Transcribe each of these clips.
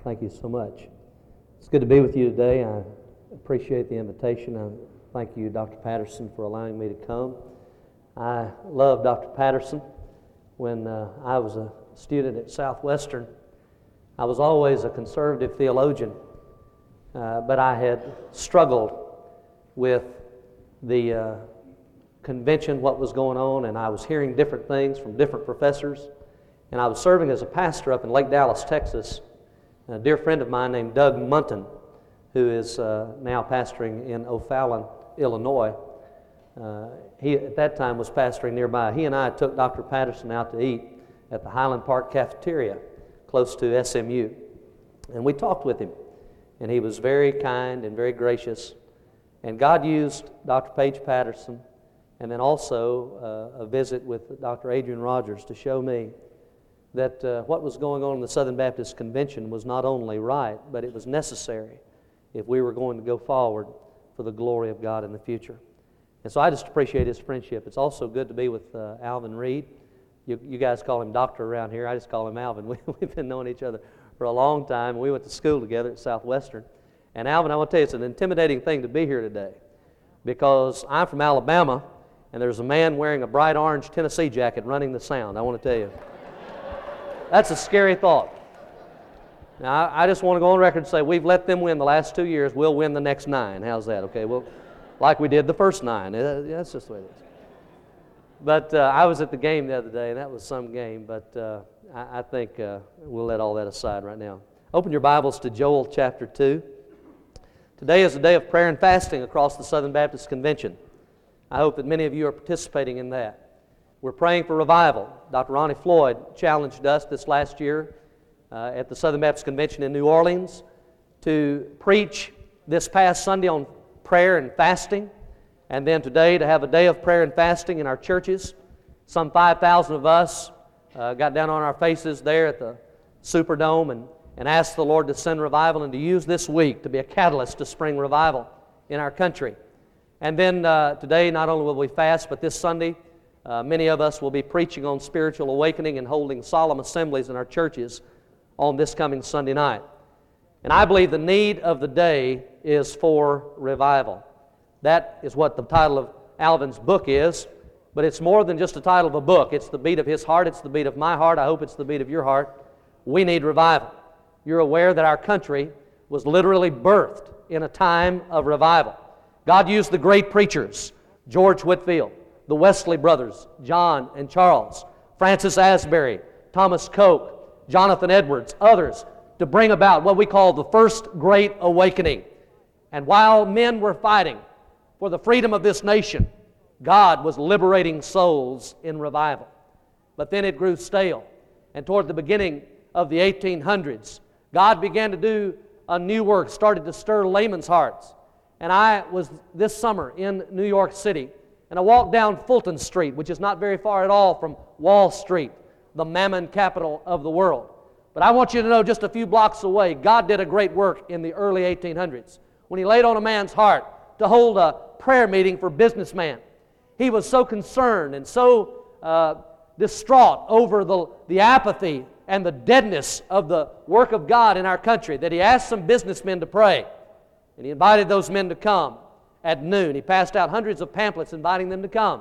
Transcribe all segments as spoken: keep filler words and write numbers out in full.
Thank you so much. It's good to be with you today. I appreciate the invitation. I thank you, Doctor Patterson, for allowing me to come. I love Doctor Patterson. When uh, I was a student at Southwestern, I was always a conservative theologian, uh, but I had struggled with the uh, convention, what was going on, and I was hearing different things from different professors. And I was serving as a pastor up in Lake Dallas, Texas. A dear friend of mine named Doug Munton, who is uh, now pastoring in O'Fallon, Illinois. Uh, he at that time was pastoring nearby. He and I took Doctor Patterson out to eat at the Highland Park cafeteria close to S M U. And we talked with him. And he was very kind and very gracious. And God used Doctor Paige Patterson and then also uh, a visit with Doctor Adrian Rogers to show me that uh, what was going on in the Southern Baptist Convention was not only right, but it was necessary if we were going to go forward for the glory of God in the future. And so I just appreciate his friendship. It's also good to be with uh, Alvin Reed. You, you guys call him Doctor around here. I just call him Alvin. We, we've been knowing each other for a long time. We went to school together at Southwestern. And Alvin, I want to tell you, it's an intimidating thing to be here today because I'm from Alabama, and there's a man wearing a bright orange Tennessee jacket running the sound. I want to tell you. That's a scary thought. Now, I just want to go on record and say we've let them win the last two years. We'll win the next nine. How's that? Okay, well, like we did the first nine. That's just the way it is. But uh, I was at the game the other day, and that was some game. But uh, I, I think uh, we'll let all that aside right now. Open your Bibles to Joel chapter two. Today is a day of prayer and fasting across the Southern Baptist Convention. I hope that many of you are participating in that. We're praying for revival. Doctor Ronnie Floyd challenged us this last year uh, at the Southern Baptist Convention in New Orleans to preach this past Sunday on prayer and fasting, and then today to have a day of prayer and fasting in our churches. Some five thousand of us uh, got down on our faces there at the Superdome and, and asked the Lord to send revival and to use this week to be a catalyst to spring revival in our country. And then uh, today not only will we fast, but this Sunday Uh, many of us will be preaching on spiritual awakening and holding solemn assemblies in our churches on this coming Sunday night. And I believe the need of the day is for revival. That is what the title of Alvin's book is, but it's more than just the title of a book. It's the beat of his heart. It's the beat of my heart. I hope it's the beat of your heart. We need revival. You're aware that our country was literally birthed in a time of revival. God used the great preachers, George Whitefield, the Wesley brothers, John and Charles, Francis Asbury, Thomas Coke, Jonathan Edwards, others, to bring about what we call the first great awakening. And while men were fighting for the freedom of this nation, God was liberating souls in revival. But then it grew stale. And toward the beginning of the eighteen hundreds, God began to do a new work, started to stir laymen's hearts. And I was this summer in New York City, and I walked down Fulton Street, which is not very far at all from Wall Street, the mammon capital of the world. But I want you to know just a few blocks away, God did a great work in the early eighteen hundreds when He laid on a man's heart to hold a prayer meeting for businessmen. He was so concerned and so uh, distraught over the, the apathy and the deadness of the work of God in our country that he asked some businessmen to pray. And he invited those men to come. At noon, he passed out hundreds of pamphlets inviting them to come.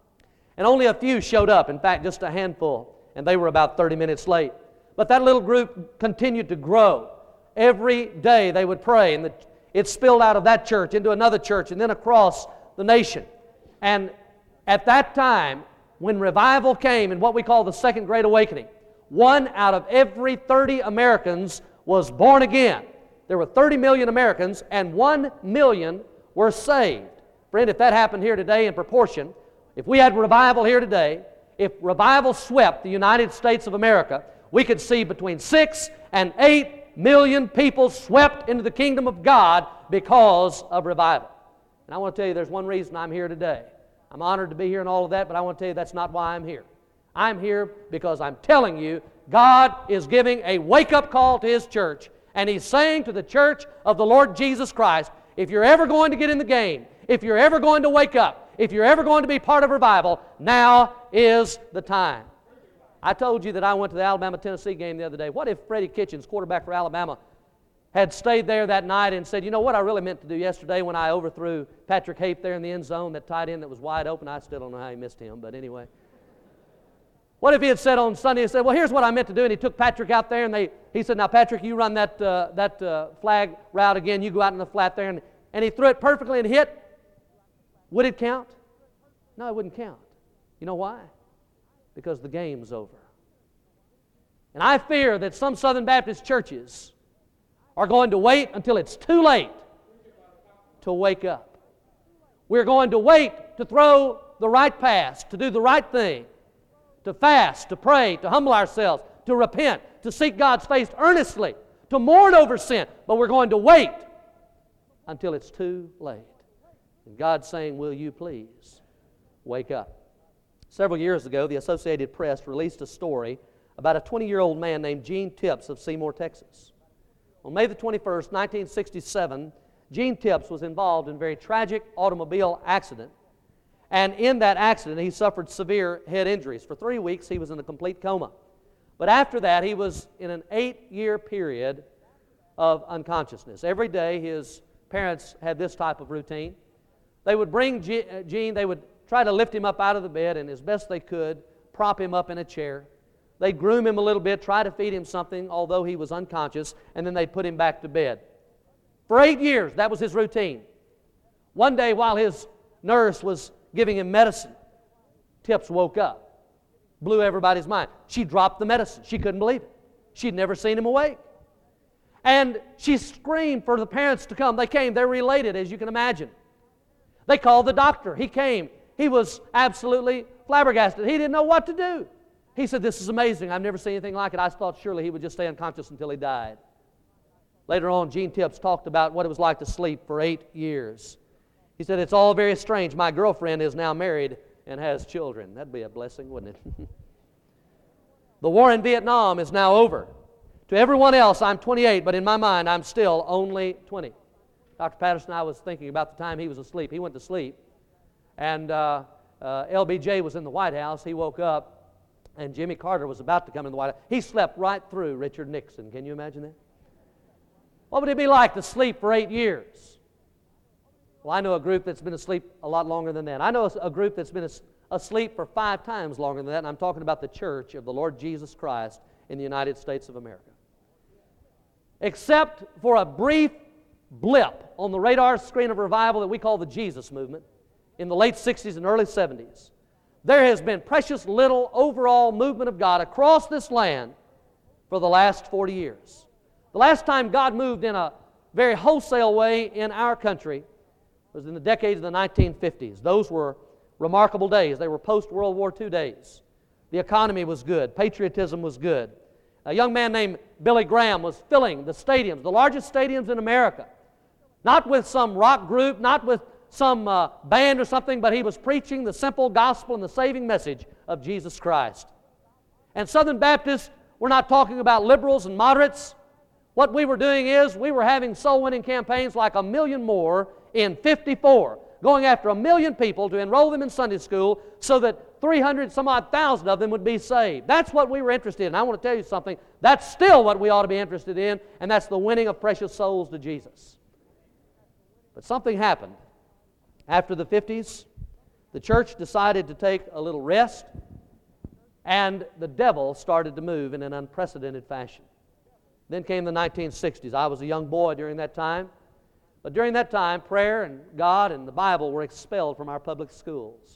And only a few showed up, in fact, just a handful, and they were about thirty minutes late. But that little group continued to grow. Every day they would pray, and the, it spilled out of that church into another church and then across the nation. And at that time, when revival came in what we call the Second Great Awakening, one out of every thirty Americans was born again. There were thirty million Americans, and one million were saved. Friend, if that happened here today in proportion, if we had revival here today, if revival swept the United States of America, we could see between six and eight million people swept into the kingdom of God because of revival. And I want to tell you there's one reason I'm here today. I'm honored to be here and all of that, but I want to tell you that's not why I'm here. I'm here because I'm telling you God is giving a wake-up call to His church, and He's saying to the church of the Lord Jesus Christ, if you're ever going to get in the game, if you're ever going to wake up, if you're ever going to be part of revival, now is the time. I told you that I went to the Alabama-Tennessee game the other day. What if Freddie Kitchens, quarterback for Alabama, had stayed there that night and said, you know what I really meant to do yesterday when I overthrew Patrick Hape there in the end zone, that tight end that was wide open? I still don't know how he missed him, but anyway. What if he had said on Sunday, he said, well, here's what I meant to do, and he took Patrick out there, and they, he said, now, Patrick, you run that, uh, that uh, flag route again. You go out in the flat there, and, and he threw it perfectly and hit. Would it count? No, it wouldn't count. You know why? Because the game's over. And I fear that some Southern Baptist churches are going to wait until it's too late to wake up. We're going to wait to throw the right pass, to do the right thing, to fast, to pray, to humble ourselves, to repent, to seek God's face earnestly, to mourn over sin. But we're going to wait until it's too late. And God's saying, will you please wake up? Several years ago, the Associated Press released a story about a twenty-year-old man named Gene Tipps of Seymour, Texas. On May the twenty-first, nineteen sixty-seven, Gene Tipps was involved in a very tragic automobile accident. And in that accident, he suffered severe head injuries. For three weeks, he was in a complete coma. But after that, he was in an eight-year period of unconsciousness. Every day, his parents had this type of routine. They would bring Gene, they would try to lift him up out of the bed, and as best they could, prop him up in a chair. They'd groom him a little bit, try to feed him something, although he was unconscious, and then they'd put him back to bed. For eight years, that was his routine. One day, while his nurse was giving him medicine, Tipps woke up. Blew everybody's mind. She dropped the medicine. She couldn't believe it. She'd never seen him awake. And she screamed for the parents to come. They came. They're related, as you can imagine. They called the doctor. He came. He was absolutely flabbergasted. He didn't know what to do. He said, this is amazing. I've never seen anything like it. I thought surely he would just stay unconscious until he died. Later on, Gene Tipps talked about what it was like to sleep for eight years. He said, it's all very strange. My girlfriend is now married and has children. That'd be a blessing, wouldn't it? The war in Vietnam is now over. To everyone else, I'm twenty-eight, but in my mind, I'm still only twenty. Doctor Patterson, I was thinking about the time he was asleep. He went to sleep, and uh, uh, L B J was in the White House. He woke up, and Jimmy Carter was about to come in the White House. He slept right through Richard Nixon. Can you imagine that? What would it be like to sleep for eight years? Well, I know a group that's been asleep a lot longer than that. I know a group that's been asleep for five times longer than that, and I'm talking about the Church of the Lord Jesus Christ in the United States of America. Except for a brief blip on the radar screen of revival that we call the Jesus Movement in the late sixties and early seventies, there has been precious little overall movement of God across this land for the last forty years. The last time God moved in a very wholesale way in our country was in the decades of the nineteen fifties. Those were remarkable days. They were post-World War Two days. The economy was good. Patriotism was good. A young man named Billy Graham was filling the stadiums, the largest stadiums in America. Not with some rock group, not with some uh, band or something, but he was preaching the simple gospel and the saving message of Jesus Christ. And Southern Baptists, we're not talking about liberals and moderates. What we were doing is we were having soul-winning campaigns like a million more in fifty-four, going after a million people to enroll them in Sunday school so that three hundred some odd thousand of them would be saved. That's what we were interested in. I want to tell you something. That's still what we ought to be interested in, and that's the winning of precious souls to Jesus. But something happened. After the fifties, the church decided to take a little rest, and the devil started to move in an unprecedented fashion. Then came the nineteen sixties. I was a young boy during that time. But during that time, prayer and God and the Bible were expelled from our public schools.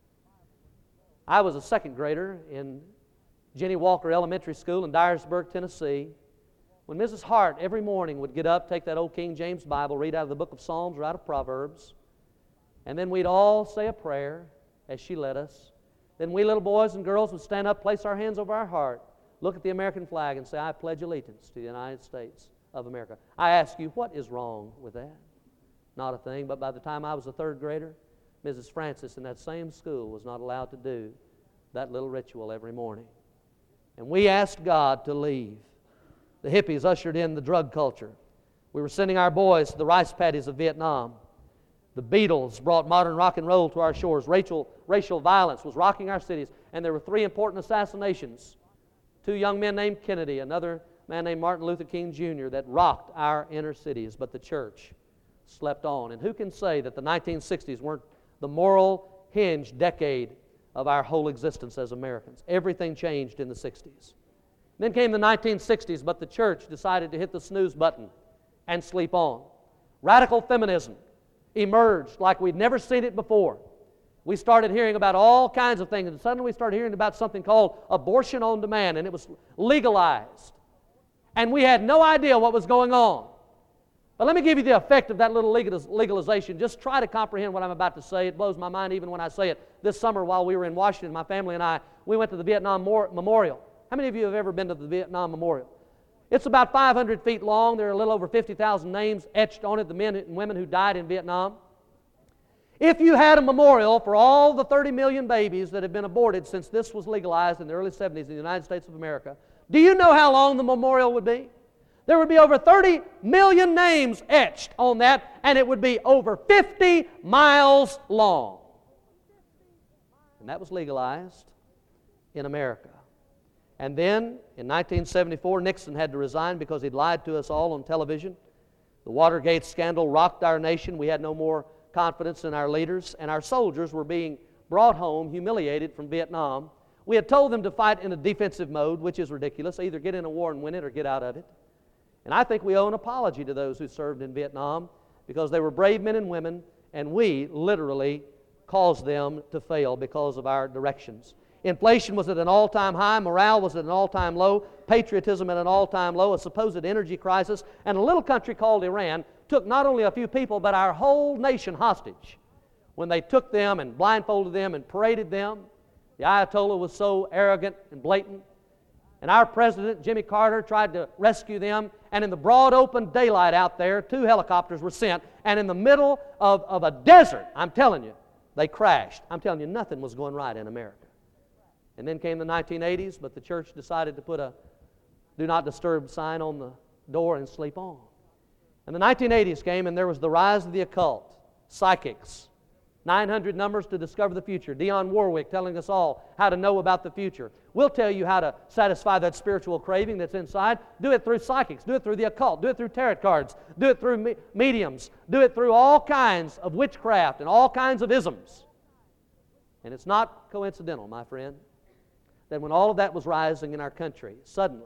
I was a second grader in Jenny Walker Elementary School in Dyersburg, Tennessee, when Missus Hart every morning would get up, take that old King James Bible, read out of the book of Psalms or out of Proverbs, and then we'd all say a prayer as she led us. Then we little boys and girls would stand up, place our hands over our heart, look at the American flag, and say, I pledge allegiance to the United States of America. I ask you, what is wrong with that? Not a thing, but by the time I was a third grader, Missus Francis in that same school was not allowed to do that little ritual every morning. And we asked God to leave. The hippies ushered in the drug culture. We were sending our boys to the rice paddies of Vietnam. The Beatles brought modern rock and roll to our shores. Racial, racial violence was rocking our cities. And there were three important assassinations. Two young men named Kennedy, another man named Martin Luther King Junior that rocked our inner cities, but the church slept on. And who can say that the nineteen sixties weren't the moral hinge decade of our whole existence as Americans? Everything changed in the sixties. Then came the nineteen sixties, but the church decided to hit the snooze button and sleep on. Radical feminism emerged like we'd never seen it before. We started hearing about all kinds of things, and suddenly we started hearing about something called abortion on demand, and it was legalized. And we had no idea what was going on. But let me give you the effect of that little legalization. Just try to comprehend what I'm about to say. It blows my mind even when I say it. This summer while we were in Washington, my family and I, we went to the Vietnam Memorial. How many of you have ever been to the Vietnam Memorial? It's about five hundred feet long. There are a little over fifty thousand names etched on it, the men and women who died in Vietnam. If you had a memorial for all the thirty million babies that have been aborted since this was legalized in the early seventies in the United States of America, do you know how long the memorial would be? There would be over thirty million names etched on that, and it would be over fifty miles long. And that was legalized in America. And then, in nineteen seventy-four, Nixon had to resign because he'd lied to us all on television. The Watergate scandal rocked our nation. We had no more confidence in our leaders, and our soldiers were being brought home, humiliated from Vietnam. We had told them to fight in a defensive mode, which is ridiculous. Either get in a war and win it or get out of it. And I think we owe an apology to those who served in Vietnam because they were brave men and women, and we literally caused them to fail because of our directions. Inflation was at an all-time high, morale was at an all-time low, patriotism at an all-time low, a supposed energy crisis, and a little country called Iran took not only a few people but our whole nation hostage. When they took them and blindfolded them and paraded them, the Ayatollah was so arrogant and blatant, and our president, Jimmy Carter, tried to rescue them, and in the broad open daylight out there, two helicopters were sent, and in the middle of, of a desert, I'm telling you, they crashed. I'm telling you, nothing was going right in America. And then came the nineteen eighties, but the church decided to put a do not disturb sign on the door and sleep on. And the nineteen eighties came, and there was the rise of the occult, psychics, nine hundred numbers to discover the future, Dionne Warwick telling us all how to know about the future. We'll tell you how to satisfy that spiritual craving that's inside. Do it through psychics, do it through the occult, do it through tarot cards, do it through me- mediums, do it through all kinds of witchcraft and all kinds of isms. And it's not coincidental, my friend, that when all of that was rising in our country, suddenly,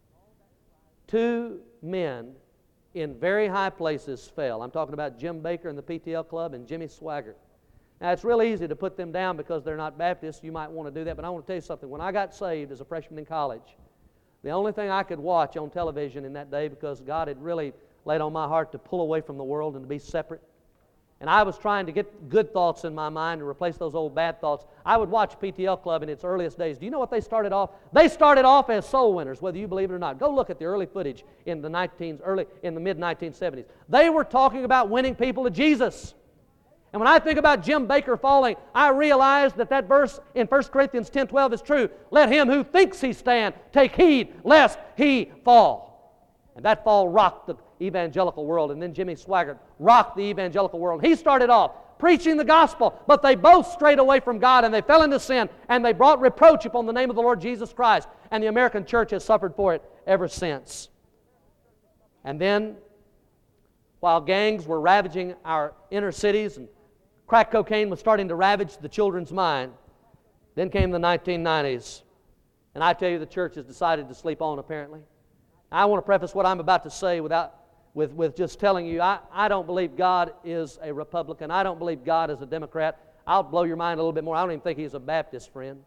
two men in very high places fell. I'm talking about Jim Baker and the P T L Club and Jimmy Swaggart. Now, it's real easy to put them down because they're not Baptists. You might want to do that, but I want to tell you something. When I got saved as a freshman in college, the only thing I could watch on television in that day, because God had really laid on my heart to pull away from the world and to be separate, and I was trying to get good thoughts in my mind and replace those old bad thoughts, I would watch P T L Club in its earliest days. Do you know what they started off? They started off as soul winners, whether you believe it or not. Go look at the early footage in the nineteen, early in the mid nineteen seventies. They were talking about winning people to Jesus. And when I think about Jim Baker falling, I realize that that verse in First Corinthians ten twelve is true. Let him who thinks he stand take heed lest he fall. And that fall rocked the evangelical world. And then Jimmy Swaggart rocked the evangelical world. He started off preaching the gospel, but they both strayed away from God and they fell into sin and they brought reproach upon the name of the Lord Jesus Christ. And the American church has suffered for it ever since. And then, while gangs were ravaging our inner cities and crack cocaine was starting to ravage the children's mind, then came the nineteen nineties. And I tell you, the church has decided to sleep on, apparently. I want to preface what I'm about to say without, with, with just telling you, I, I don't believe God is a Republican. I don't believe God is a Democrat. I'll blow your mind a little bit more. I don't even think He's a Baptist, friend.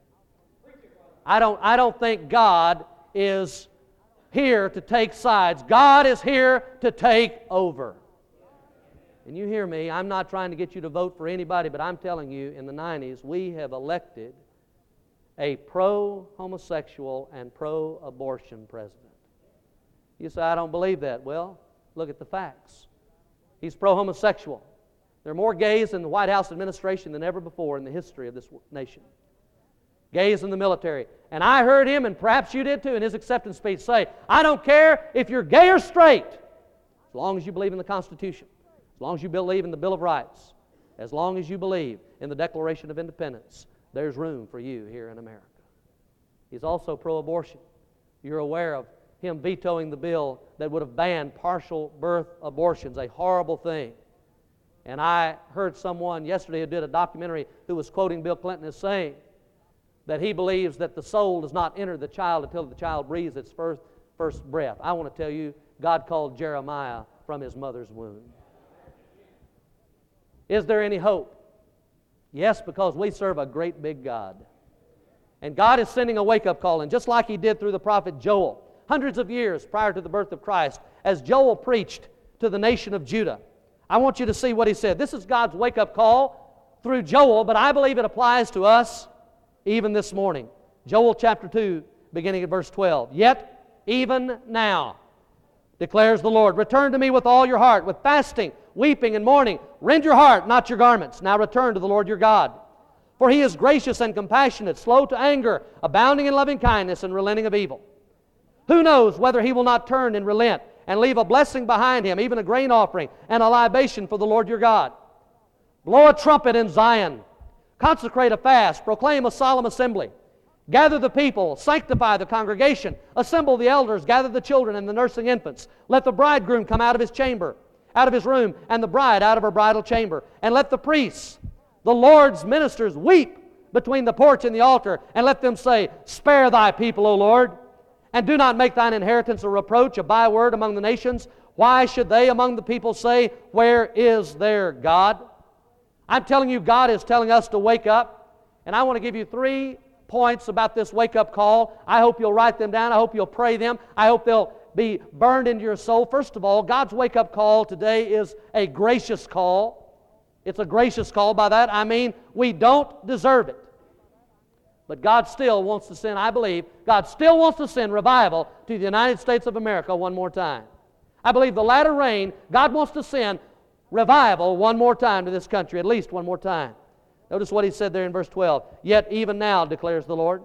I don't, I don't think God is here to take sides. God is here to take over. And you hear me, I'm not trying to get you to vote for anybody, but I'm telling you, in the nineties, we have elected a pro-homosexual and pro-abortion president. You say, I don't believe that. Well, look at the facts. He's pro-homosexual. There are more gays in the White House administration than ever before in the history of this nation. Gays in the military. And I heard him, and perhaps you did too, in his acceptance speech say, I don't care if you're gay or straight, as long as you believe in the Constitution, as long as you believe in the Bill of Rights, as long as you believe in the Declaration of Independence, there's room for you here in America. He's also pro-abortion. You're aware of him vetoing the bill that would have banned partial birth abortions, a horrible thing. And I heard someone yesterday who did a documentary who was quoting Bill Clinton as saying that he believes that the soul does not enter the child until the child breathes its first, first breath. I want to tell you, God called Jeremiah from his mother's womb. Is there any hope? Yes, because we serve a great big God. And God is sending a wake-up call, and just like He did through the prophet Joel, hundreds of years prior to the birth of Christ, as Joel preached to the nation of Judah, I want you to see what he said. This is God's wake-up call through Joel, but I believe it applies to us even this morning. Joel chapter two, beginning at verse twelve. Yet, even now, declares the Lord, return to me with all your heart, with fasting, weeping, and mourning. Rend your heart, not your garments. Now return to the Lord your God. For He is gracious and compassionate, slow to anger, abounding in loving kindness, and relenting of evil. Who knows whether He will not turn and relent, and leave a blessing behind Him, even a grain offering, and a libation for the Lord your God. Blow a trumpet in Zion. Consecrate a fast. Proclaim a solemn assembly. Gather the people. Sanctify the congregation. Assemble the elders. Gather the children and the nursing infants. Let the bridegroom come out of his chamber, out of his room, and the bride out of her bridal chamber. And let the priests, the Lord's ministers, weep between the porch and the altar, and let them say, spare thy people, O Lord, and do not make thine inheritance a reproach, a byword among the nations. Why should they among the people say, where is their God? I'm telling you, God is telling us to wake up, and I want to give you three points about this wake-up call. I hope you'll write them down. I hope you'll pray them. I hope they'll be burned into your soul. First of all, God's wake-up call today is a gracious call. It's a gracious call. By that I mean we don't deserve it. But God still wants to send, I believe, God still wants to send revival to the United States of America one more time. I believe the latter rain, God wants to send revival one more time to this country, at least one more time. Notice what He said there in verse twelve. Yet even now, declares the Lord,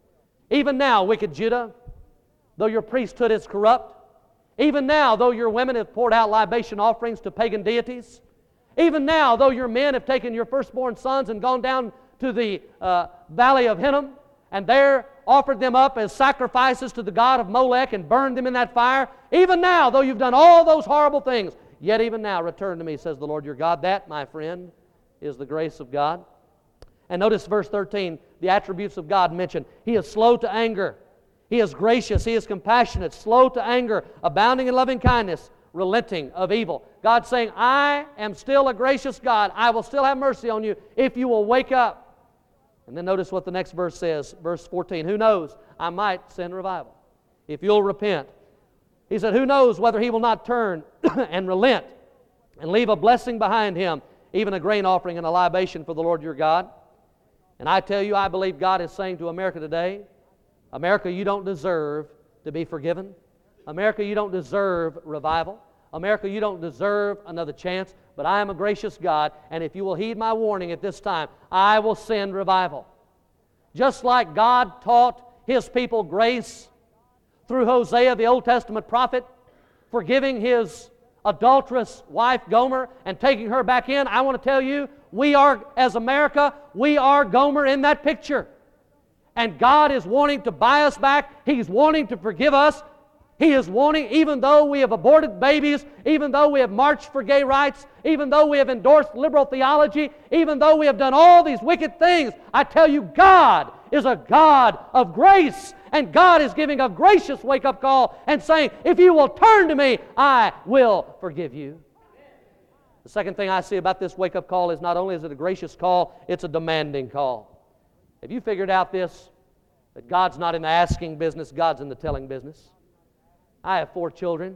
even now, wicked Judah, though your priesthood is corrupt, even now, though your women have poured out libation offerings to pagan deities, even now, though your men have taken your firstborn sons and gone down to the uh, valley of Hinnom, and there offered them up as sacrifices to the god of Molech and burned them in that fire, even now, though you've done all those horrible things, yet even now return to me, says the Lord your God. That, my friend, is the grace of God. And notice verse thirteen, the attributes of God mentioned. He is slow to anger. He is gracious. He is compassionate, slow to anger, abounding in loving kindness, relenting of evil. God's saying, I am still a gracious God. I will still have mercy on you if you will wake up. And then notice what the next verse says, verse fourteen. Who knows? I might send revival if you'll repent. He said, who knows whether He will not turn and relent and leave a blessing behind Him, even a grain offering and a libation for the Lord your God. And I tell you, I believe God is saying to America today, America, you don't deserve to be forgiven. America, you don't deserve revival. America, you don't deserve another chance, but I am a gracious God, and if you will heed my warning at this time, I will send revival. Just like God taught His people grace through Hosea, the Old Testament prophet, forgiving his adulterous wife Gomer and taking her back in, I want to tell you, we are, as America, we are Gomer in that picture. And God is wanting to buy us back. He's wanting to forgive us. He is wanting, even though we have aborted babies, even though we have marched for gay rights, even though we have endorsed liberal theology, even though we have done all these wicked things, I tell you, God is a God of grace. And God is giving a gracious wake-up call and saying, if you will turn to me, I will forgive you. The second thing I see about this wake-up call is not only is it a gracious call, it's a demanding call. Have you figured out this? That God's not in the asking business, God's in the telling business. I have four children,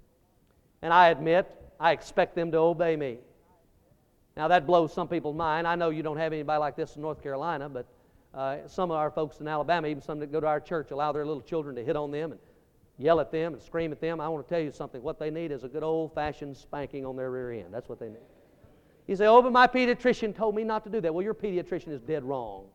and I admit I expect them to obey me. Now that blows some people's mind. I know you don't have anybody like this in North Carolina, but uh, some of our folks in Alabama, even some that go to our church, allow their little children to hit on them and yell at them and scream at them. I want to tell you something. What they need is a good old-fashioned spanking on their rear end. That's what they need. You say, oh, but my pediatrician told me not to do that. Well, your pediatrician is dead wrong.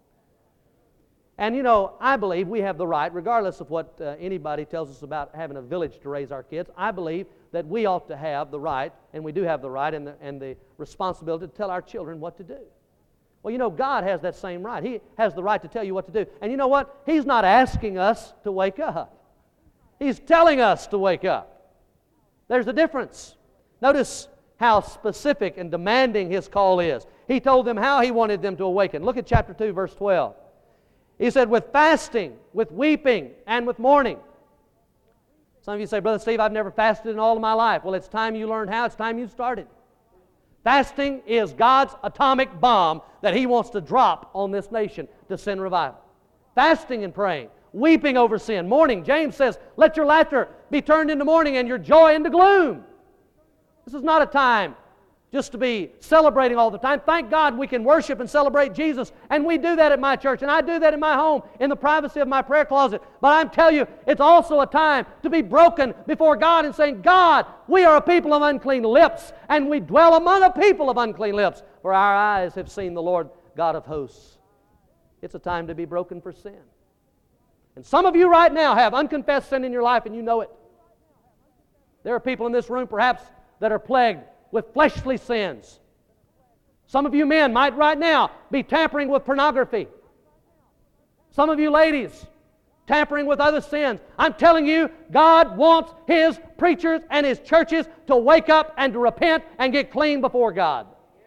And, you know, I believe we have the right, regardless of what uh, anybody tells us about having a village to raise our kids, I believe that we ought to have the right, and we do have the right and the, and the responsibility to tell our children what to do. Well, you know, God has that same right. He has the right to tell you what to do. And you know what? He's not asking us to wake up. He's telling us to wake up. There's a difference. Notice how specific and demanding His call is. He told them how He wanted them to awaken. Look at chapter two, verse twelve. He said, with fasting, with weeping, and with mourning. Some of you say, Brother Steve, I've never fasted in all of my life. Well, it's time you learned how. It's time you started. Fasting is God's atomic bomb that He wants to drop on this nation to send revival. Fasting and praying. Weeping over sin. Mourning. James says, let your laughter be turned into mourning and your joy into gloom. This is not a time just to be celebrating all the time. Thank God we can worship and celebrate Jesus, and we do that at my church, and I do that in my home, in the privacy of my prayer closet. But I'm telling you, it's also a time to be broken before God and saying, God, we are a people of unclean lips, and we dwell among a people of unclean lips, for our eyes have seen the Lord God of hosts. It's a time to be broken for sin. And some of you right now have unconfessed sin in your life, and you know it. There are people in this room perhaps that are plagued with fleshly sins. Some of you men might right now be tampering with pornography. Some of you ladies tampering with other sins. I'm telling you, God wants His preachers and His churches to wake up and to repent and get clean before God.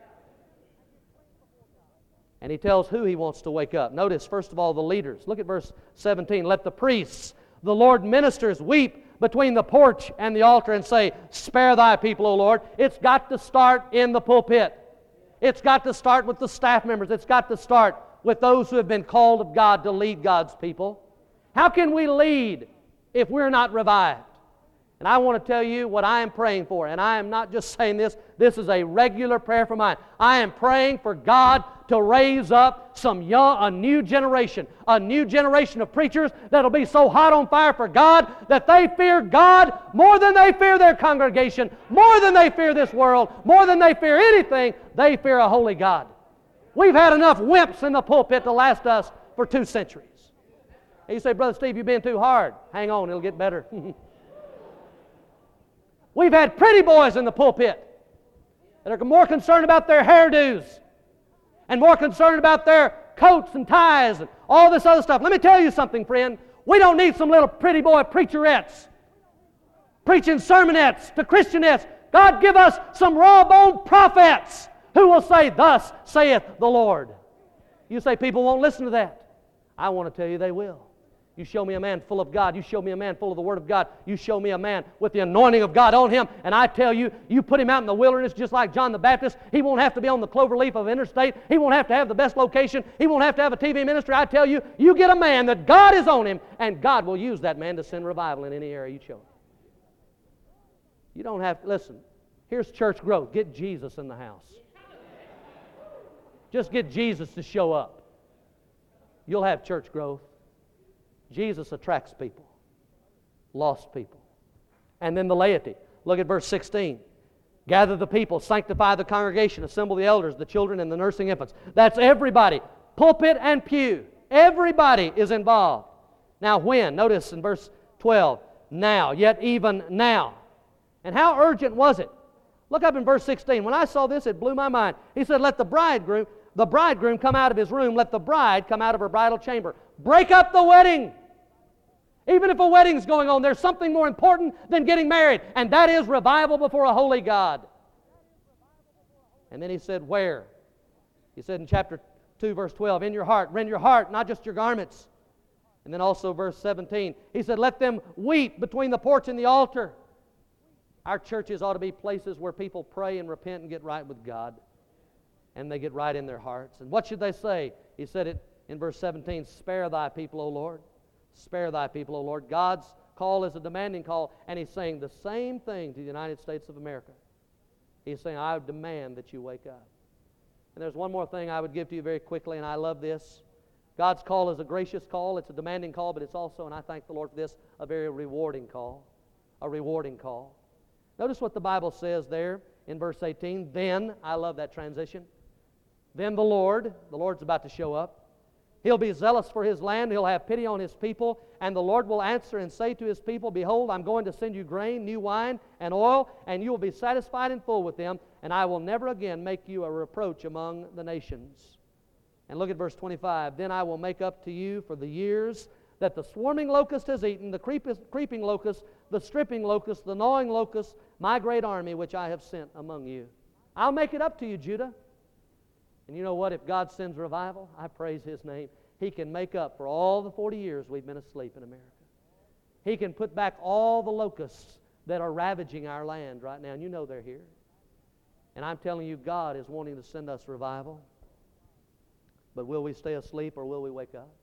And He tells who He wants to wake up. Notice, first of all, the leaders. Look at verse seventeen. Let the priests, the Lord ministers, weep between the porch and the altar and say, spare thy people, O Lord. It's got to start in the pulpit. It's got to start with the staff members. It's got to start with those who have been called of God to lead God's people. How can we lead if we're not revived? And I want to tell you what I am praying for. And I am not just saying this. This is a regular prayer for mine. I am praying for God to raise up some young, a new generation, a new generation of preachers that'll be so hot on fire for God that they fear God more than they fear their congregation, more than they fear this world, more than they fear anything. They fear a holy God. We've had enough wimps in the pulpit to last us for two centuries. And you say, Brother Steve, you've been too hard. Hang on, it'll get better. We've had pretty boys in the pulpit that are more concerned about their hairdos and more concerned about their coats and ties and all this other stuff. Let me tell you something, friend. We don't need some little pretty boy preacherettes preaching sermonettes to Christianettes. God, give us some raw-boned prophets who will say, thus saith the Lord. You say people won't listen to that. I want to tell you they will. You show me a man full of God. You show me a man full of the Word of God. You show me a man with the anointing of God on him. And I tell you, you put him out in the wilderness just like John the Baptist. He won't have to be on the clover leaf of interstate. He won't have to have the best location. He won't have to have a T V ministry. I tell you, you get a man that God is on him, and God will use that man to send revival in any area you show him. You don't have to, listen, here's church growth. Get Jesus in the house. Just get Jesus to show up. You'll have church growth. Jesus attracts people, lost people. And then the laity. Look at verse sixteen. Gather the people, sanctify the congregation, assemble the elders, the children, and the nursing infants. That's everybody. Pulpit and pew. Everybody is involved. Now when? Notice in verse twelve. Now, yet even now. And how urgent was it? Look up in verse sixteen. When I saw this, it blew my mind. He said, let the bridegroom, the bridegroom come out of his room, let the bride come out of her bridal chamber. Break up the wedding. Even if a wedding's going on, there's something more important than getting married, and that is revival before a holy God. And then he said, where? He said in chapter two, verse twelve, in your heart. Rend your heart, not just your garments. And then also verse seventeen, he said, let them weep between the porch and the altar. Our churches ought to be places where people pray and repent and get right with God. And they get right in their hearts. And what should they say? He said it in verse seventeen, spare thy people, O Lord. Spare thy people, O Lord. God's call is a demanding call, and He's saying the same thing to the United States of America. He's saying, I demand that you wake up. And there's one more thing I would give to you very quickly, and I love this. God's call is a gracious call. It's a demanding call, but it's also, and I thank the Lord for this, a very rewarding call. A rewarding call. Notice what the Bible says there in verse eighteen. Then, I love that transition. Then the Lord, the Lord's about to show up. He'll be zealous for His land. He'll have pity on His people. And the Lord will answer and say to His people, behold, I'm going to send you grain, new wine, and oil, and you will be satisfied and full with them, and I will never again make you a reproach among the nations. And look at verse twenty-five. Then I will make up to you for the years that the swarming locust has eaten, the creeping locust, the stripping locust, the gnawing locust, my great army which I have sent among you. I'll make it up to you, Judah. And you know what? If God sends revival, I praise His name. He can make up for all the forty years we've been asleep in America. He can put back all the locusts that are ravaging our land right now. And you know they're here. And I'm telling you, God is wanting to send us revival. But will we stay asleep or will we wake up?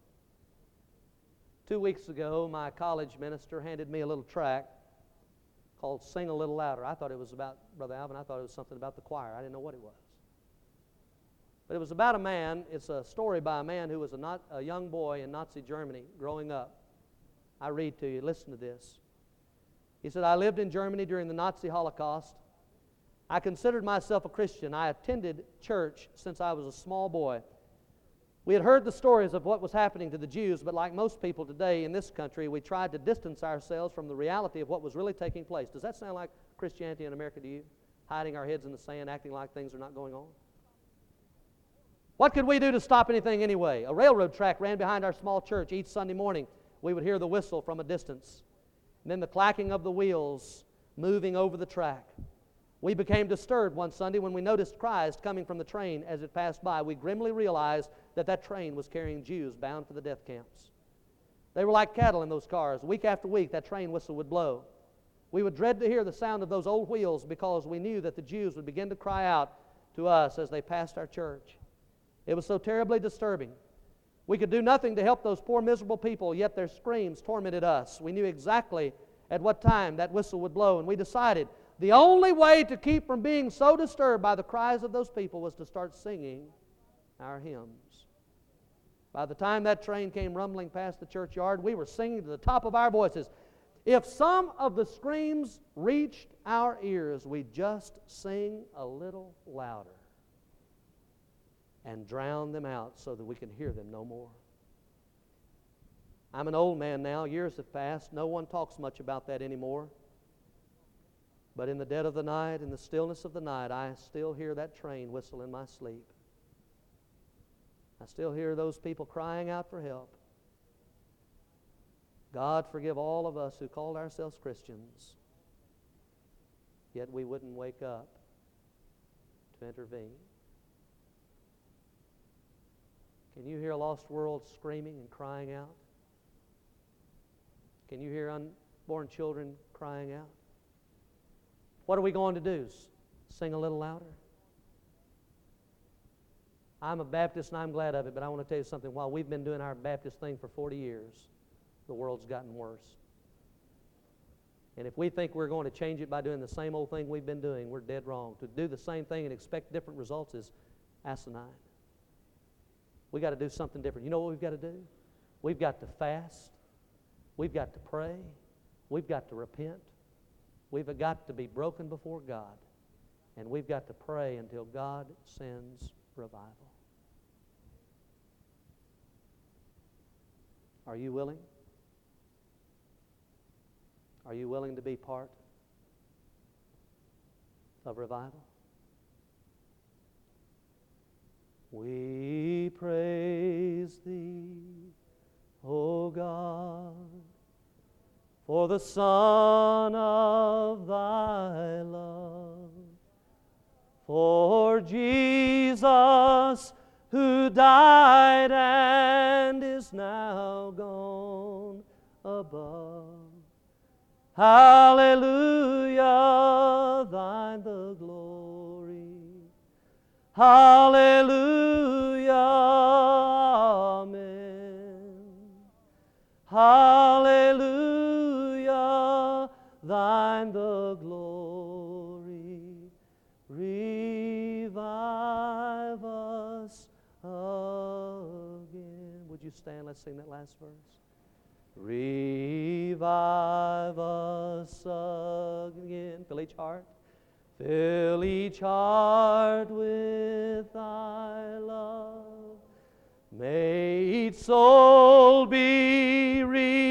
Two weeks ago, my college minister handed me a little tract called Sing a Little Louder. I thought it was about, Brother Alvin, I thought it was something about the choir. I didn't know what it was. But it was about a man. It's a story by a man who was a, not, a young boy in Nazi Germany growing up. I read to you. Listen to this. He said, I lived in Germany during the Nazi Holocaust. I considered myself a Christian. I attended church since I was a small boy. We had heard the stories of what was happening to the Jews, but like most people today in this country, we tried to distance ourselves from the reality of what was really taking place. Does that sound like Christianity in America to you? Hiding our heads in the sand, acting like things are not going on? What could we do to stop anything anyway? A railroad track ran behind our small church. Each Sunday morning, we would hear the whistle from a distance, and then the clacking of the wheels moving over the track. We became disturbed one Sunday when we noticed cries coming from the train as it passed by. We grimly realized that that train was carrying Jews bound for the death camps. They were like cattle in those cars. Week after week, that train whistle would blow. We would dread to hear the sound of those old wheels because we knew that the Jews would begin to cry out to us as they passed our church. It was so terribly disturbing. We could do nothing to help those poor miserable people, yet their screams tormented us. We knew exactly at what time that whistle would blow, and we decided the only way to keep from being so disturbed by the cries of those people was to start singing our hymns. By the time that train came rumbling past the churchyard, we were singing to the top of our voices. If some of the screams reached our ears, we'd just sing a little louder and drown them out so that we can hear them no more. I'm an old man now. Years have passed. No one talks much about that anymore. But in the dead of the night, in the stillness of the night, I still hear that train whistle in my sleep. I still hear those people crying out for help. God forgive all of us who called ourselves Christians, yet we wouldn't wake up to intervene. Can you hear a lost world screaming and crying out? Can you hear unborn children crying out? What are we going to do? Sing a little louder? I'm a Baptist and I'm glad of it, but I want to tell you something. While we've been doing our Baptist thing for forty years, the world's gotten worse. And if we think we're going to change it by doing the same old thing we've been doing, we're dead wrong. To do the same thing and expect different results is asinine. We've got to do something different. You know what we've got to do? We've got to fast. We've got to pray. We've got to repent. We've got to be broken before God. And we've got to pray until God sends revival. Are you willing? Are you willing to be part of revival? We praise Thee, O God, for the Son of Thy love, for Jesus who died and is now gone above. Hallelujah, Thine the glory. Hallelujah, amen. Hallelujah, Thine the glory. Revive us again. Would you stand? Let's sing that last verse. Revive us again. Fill each heart. Fill each heart with Thy love. May each soul be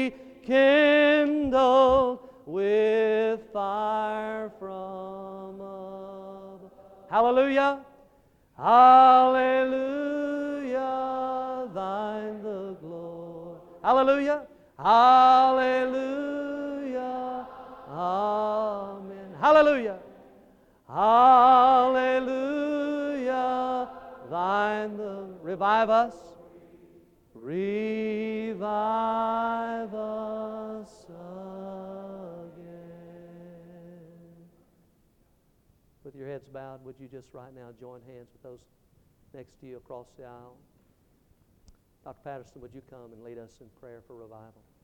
rekindled with fire from above. Hallelujah. Hallelujah. Thine the glory. Hallelujah. Hallelujah. Amen. Hallelujah. Hallelujah. Thine the revive us. Revive us again. With your heads bowed, would you just right now join hands with those next to you across the aisle? Doctor Patterson, would you come and lead us in prayer for revival?